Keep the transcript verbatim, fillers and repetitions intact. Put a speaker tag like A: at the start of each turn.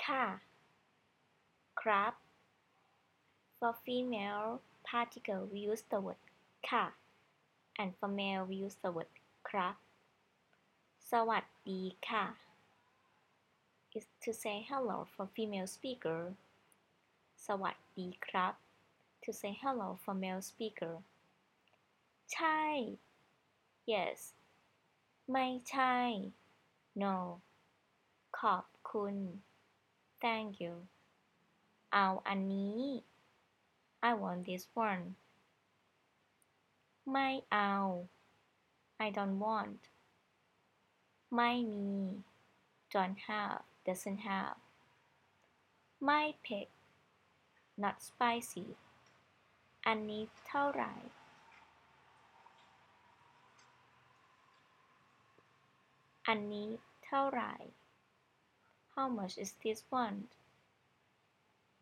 A: ค่ะ ครับ For female particle we use the word ค่ะ and for male we use the word ครับ สวัสดีค่ะ is to say hello for female speaker สวัสดีครับ to say hello for male speaker ใช่ yes ไม่ใช่ no ขอบคุณ thank you เอาอันนี้ I want this one ไม่เอา I don't want ไม่มี don't have doesn't have ไม่เผ็ด not spicy อันนี้เท่าไหร่ อันนี้เท่าไหร่ How much is this one